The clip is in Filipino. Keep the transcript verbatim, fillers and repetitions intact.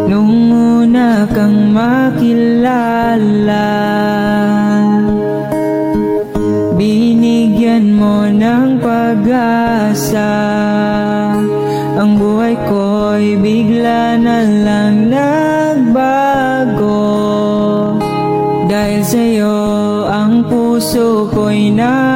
nung una kang makilala. Binigyan mo ng pag-asa, ang buhay ko'y bigla na lang nagbago. Dahil sa'yo ang puso ko'y na